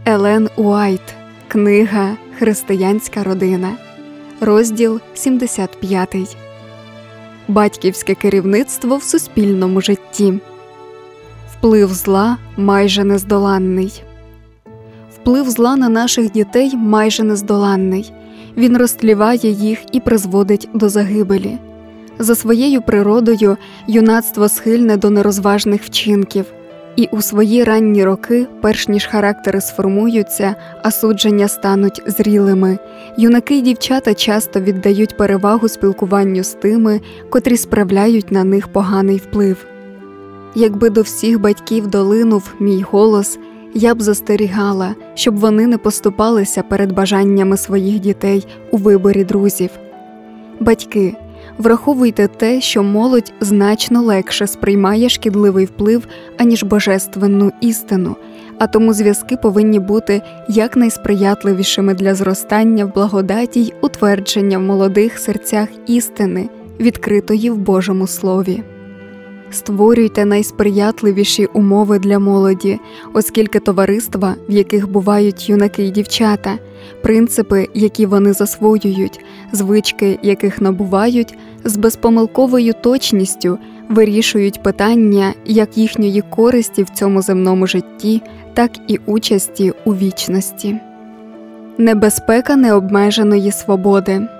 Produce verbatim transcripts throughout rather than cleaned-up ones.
Елен Уайт. Книга «Християнська родина». Розділ сімдесят п'ятий. Батьківське керівництво в суспільному житті. Вплив зла майже нездоланний. Вплив зла на наших дітей майже нездоланний. Він розтліває їх і призводить до загибелі. За своєю природою юнацтво схильне до нерозважних вчинків. І у свої ранні роки, перш ніж характери сформуються, а судження стануть зрілими, юнаки й дівчата часто віддають перевагу спілкуванню з тими, котрі справляють на них поганий вплив. Якби до всіх батьків долинув мій голос, я б застерігала, щоб вони не поступалися перед бажаннями своїх дітей у виборі друзів. Батьки, враховуйте те, що молодь значно легше сприймає шкідливий вплив, аніж божественну істину, а тому зв'язки повинні бути якнайсприятливішими для зростання в благодаті й утвердження в молодих серцях істини, відкритої в Божому Слові. Створюйте найсприятливіші умови для молоді, оскільки товариства, в яких бувають юнаки й дівчата, принципи, які вони засвоюють, звички, яких набувають, з безпомилковою точністю вирішують питання як їхньої користі в цьому земному житті, так і участі у вічності. Небезпека необмеженої свободи.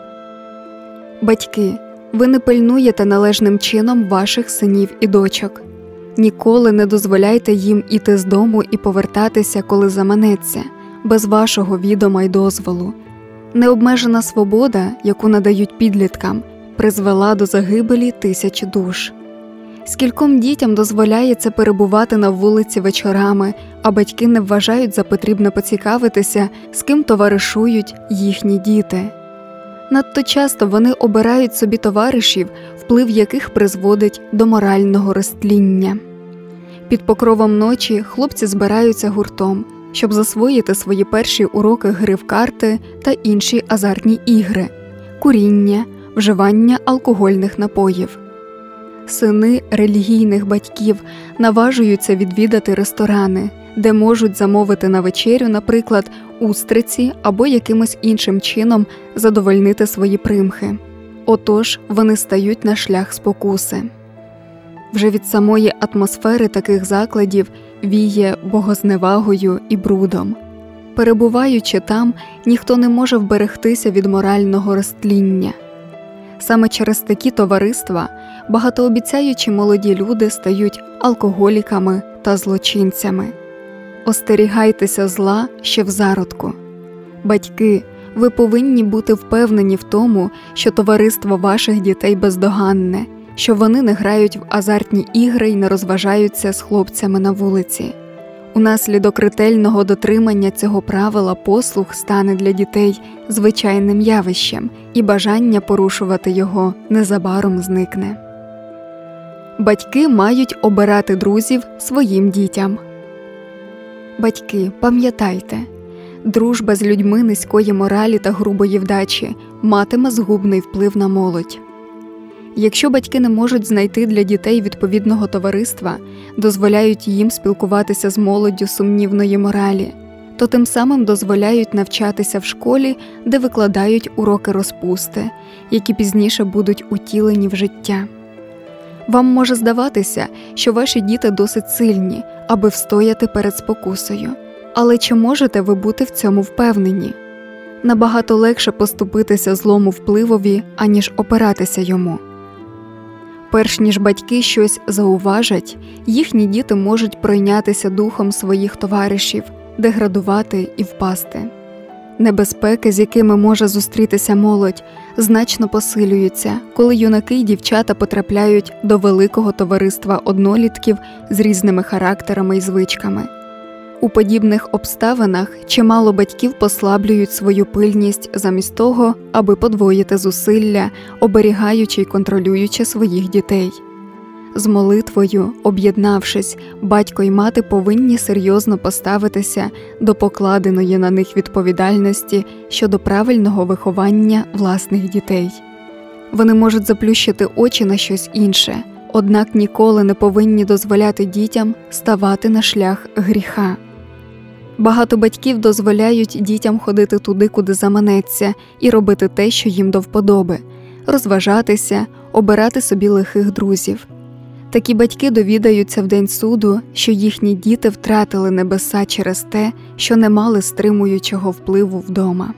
Батьки, ви не пильнуєте належним чином ваших синів і дочок. Ніколи не дозволяйте їм іти з дому і повертатися, коли заманеться, без вашого відома й дозволу. Необмежена свобода, яку надають підліткам, призвела до загибелі тисяч душ. Скільком дітям дозволяється перебувати на вулиці вечорами, а батьки не вважають за потрібне поцікавитися, з ким товаришують їхні діти. Надто часто вони обирають собі товаришів, вплив яких призводить до морального розтління. Під покровом ночі хлопці збираються гуртом, щоб засвоїти свої перші уроки гри в карти та інші азартні ігри, куріння, вживання алкогольних напоїв. Сини релігійних батьків наважуються відвідати ресторани, де можуть замовити на вечерю, наприклад, устриці або якимось іншим чином задовольнити свої примхи. Отож, вони стають на шлях спокуси. Вже від самої атмосфери таких закладів віє богозневагою і брудом. Перебуваючи там, ніхто не може вберегтися від морального розтління. Саме через такі товариства багатообіцяючі молоді люди стають алкоголіками та злочинцями. Остерігайтеся зла ще в зародку. Батьки, ви повинні бути впевнені в тому, що товариство ваших дітей бездоганне, що вони не грають в азартні ігри й не розважаються з хлопцями на вулиці. Унаслідок ретельного дотримання цього правила послух стане для дітей звичайним явищем, і бажання порушувати його незабаром зникне. Батьки мають обирати друзів своїм дітям. Батьки, пам'ятайте, дружба з людьми низької моралі та грубої вдачі матиме згубний вплив на молодь. Якщо батьки не можуть знайти для дітей відповідного товариства, дозволяють їм спілкуватися з молоддю сумнівної моралі, то тим самим дозволяють навчатися в школі, де викладають уроки розпусти, які пізніше будуть утілені в життя. Вам може здаватися, що ваші діти досить сильні, аби встояти перед спокусою. Але чи можете ви бути в цьому впевнені? Набагато легше поступитися злому впливові, аніж опиратися йому. Перш ніж батьки щось зауважать, їхні діти можуть пройнятися духом своїх товаришів, деградувати і впасти. Небезпеки, з якими може зустрітися молодь, значно посилюються, коли юнаки й дівчата потрапляють до великого товариства однолітків з різними характерами і звичками. У подібних обставинах чимало батьків послаблюють свою пильність замість того, аби подвоїти зусилля, оберігаючи й контролюючи своїх дітей. З молитвою, об'єднавшись, батько й мати повинні серйозно поставитися до покладеної на них відповідальності щодо правильного виховання власних дітей. Вони можуть заплющити очі на щось інше, однак ніколи не повинні дозволяти дітям ставати на шлях гріха. Багато батьків дозволяють дітям ходити туди, куди заманеться, і робити те, що їм до вподоби – розважатися, обирати собі лихих друзів. Такі батьки довідаються в день суду, що їхні діти втратили небеса через те, що не мали стримуючого впливу вдома.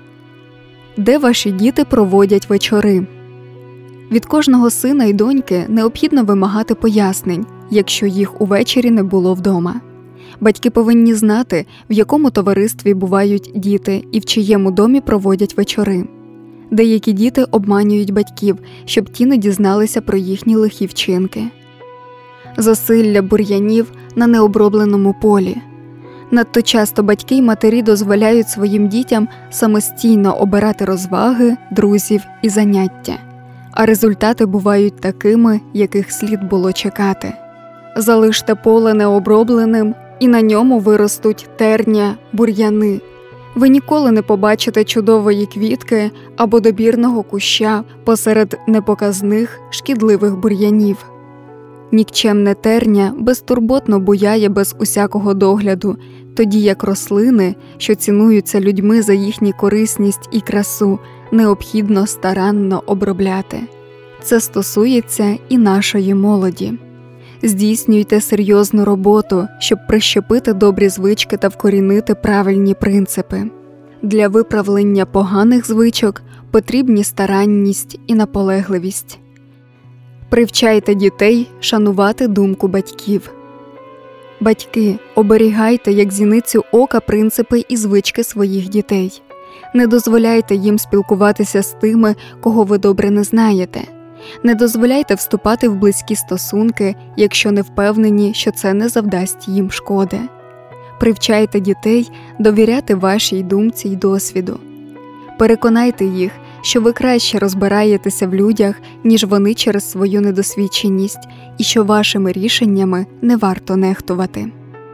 Де ваші діти проводять вечори? Від кожного сина і доньки необхідно вимагати пояснень, якщо їх увечері не було вдома. Батьки повинні знати, в якому товаристві бувають діти і в чиєму домі проводять вечори. Деякі діти обманюють батьків, щоб ті не дізналися про їхні лихі вчинки. Засилля бур'янів на необробленому полі. Надто часто батьки й матері дозволяють своїм дітям самостійно обирати розваги, друзів і заняття. А результати бувають такими, яких слід було чекати. Залиште поле необробленим, і на ньому виростуть терня, бур'яни. Ви ніколи не побачите чудової квітки або добірного куща посеред непоказних, шкідливих бур'янів. Нікчемне терня безтурботно буяє без усякого догляду, тоді як рослини, що цінуються людьми за їхню корисність і красу, необхідно старанно обробляти. Це стосується і нашої молоді. Здійснюйте серйозну роботу, щоб прищепити добрі звички та вкорінити правильні принципи. Для виправлення поганих звичок потрібні старанність і наполегливість. Привчайте дітей шанувати думку батьків. Батьки, оберігайте як зіницю ока принципи і звички своїх дітей. Не дозволяйте їм спілкуватися з тими, кого ви добре не знаєте. Не дозволяйте вступати в близькі стосунки, якщо не впевнені, що це не завдасть їм шкоди. Привчайте дітей довіряти вашій думці й досвіду. Переконайте їх, що ви краще розбираєтеся в людях, ніж вони через свою недосвідченість, і що вашими рішеннями не варто нехтувати.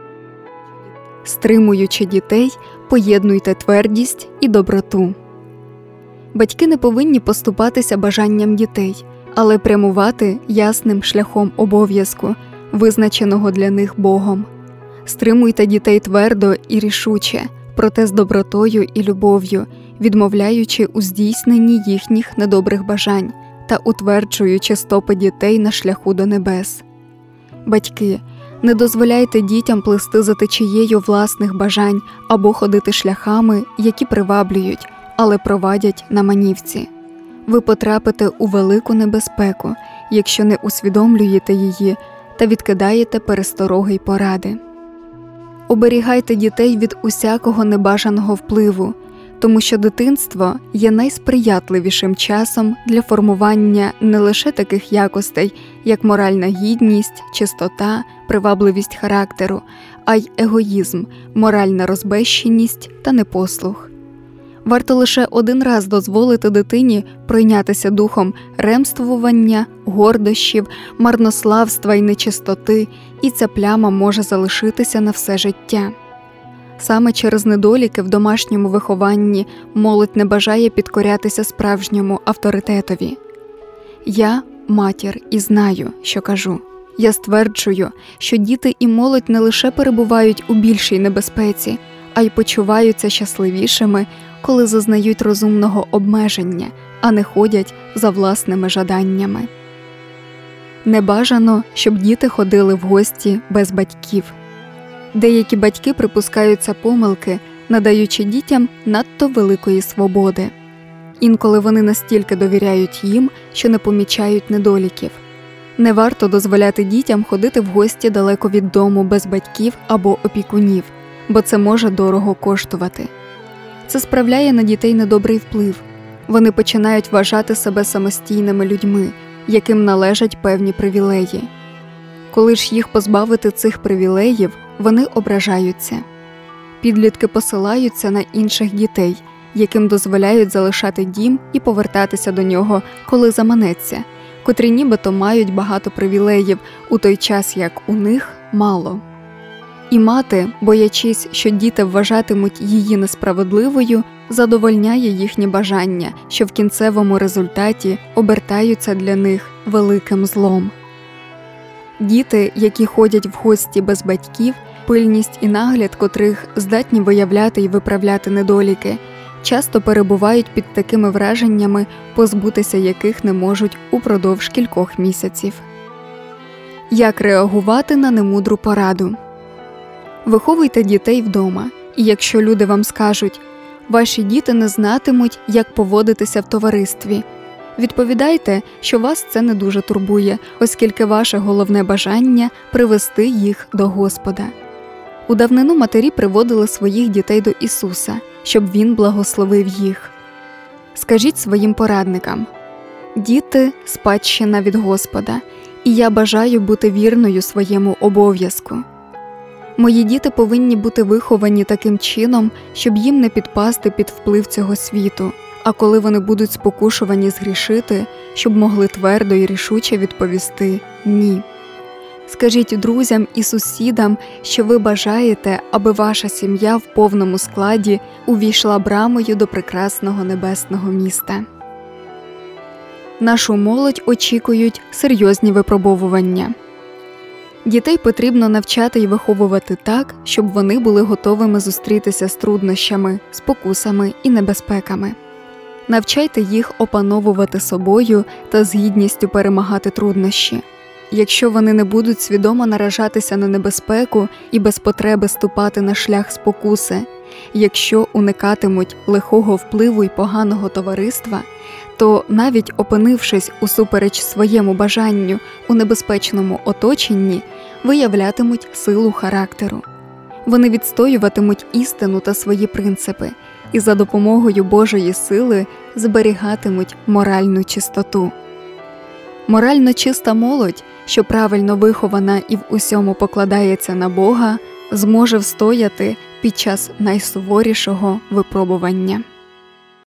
Стримуючи дітей, поєднуйте твердість і доброту. Батьки не повинні поступатися бажанням дітей, але прямувати ясним шляхом обов'язку, визначеного для них Богом. Стримуйте дітей твердо і рішуче, проте з добротою і любов'ю, відмовляючи у здійсненні їхніх недобрих бажань та утверджуючи стопи дітей на шляху до небес. Батьки, не дозволяйте дітям плисти за течією власних бажань або ходити шляхами, які приваблюють, але провадять на манівці. Ви потрапите у велику небезпеку, якщо не усвідомлюєте її та відкидаєте перестороги й поради. Оберігайте дітей від усякого небажаного впливу, тому що дитинство є найсприятливішим часом для формування не лише таких якостей, як моральна гідність, чистота, привабливість характеру, а й егоїзм, моральна розбещеність та непослух. Варто лише один раз дозволити дитині пройнятися духом ремствування, гордощів, марнославства й нечистоти, і ця пляма може залишитися на все життя. Саме через недоліки в домашньому вихованні молодь не бажає підкорятися справжньому авторитетові. Я – матір і знаю, що кажу. Я стверджую, що діти і молодь не лише перебувають у більшій небезпеці, а й почуваються щасливішими, коли зазнають розумного обмеження, а не ходять за власними жаданнями. Не бажано, щоб діти ходили в гості без батьків. Деякі батьки припускаються помилки, надаючи дітям надто великої свободи. Інколи вони настільки довіряють їм, що не помічають недоліків. Не варто дозволяти дітям ходити в гості далеко від дому без батьків або опікунів, бо це може дорого коштувати. Це справляє на дітей недобрий вплив. Вони починають вважати себе самостійними людьми, яким належать певні привілеї. Коли ж їх позбавити цих привілеїв, вони ображаються. Підлітки посилаються на інших дітей, яким дозволяють залишати дім і повертатися до нього, коли заманеться, котрі нібито мають багато привілеїв, у той час як у них мало. І мати, боячись, що діти вважатимуть її несправедливою, задовольняє їхні бажання, що в кінцевому результаті обертаються для них великим злом. Діти, які ходять в гості без батьків, пильність і нагляд, котрих здатні виявляти і виправляти недоліки, часто перебувають під такими враженнями, позбутися яких не можуть упродовж кількох місяців. Як реагувати на немудру пораду? Виховуйте дітей вдома, і якщо люди вам скажуть «ваші діти не знатимуть, як поводитися в товаристві», відповідайте, що вас це не дуже турбує, оскільки ваше головне бажання – привести їх до Господа. У давнину матері приводили своїх дітей до Ісуса, щоб Він благословив їх. Скажіть своїм порадникам: «Діти – спадщина від Господа, і я бажаю бути вірною своєму обов'язку. Мої діти повинні бути виховані таким чином, щоб їм не підпасти під вплив цього світу, а коли вони будуть спокушувані згрішити, щоб могли твердо і рішуче відповісти «ні». Скажіть друзям і сусідам, що ви бажаєте, аби ваша сім'я в повному складі увійшла брамою до прекрасного небесного міста. Нашу молодь очікують серйозні випробовування. Дітей потрібно навчати і виховувати так, щоб вони були готовими зустрітися з труднощами, спокусами і небезпеками. Навчайте їх опановувати собою та з гідністю перемагати труднощі. Якщо вони не будуть свідомо наражатися на небезпеку і без потреби ступати на шлях спокуси, якщо уникатимуть лихого впливу й поганого товариства, то навіть опинившись усупереч своєму бажанню у небезпечному оточенні, виявлятимуть силу характеру. Вони відстоюватимуть істину та свої принципи і за допомогою Божої сили зберігатимуть моральну чистоту. Морально чиста молодь, що правильно вихована і в усьому покладається на Бога, зможе встояти під час найсуворішого випробування.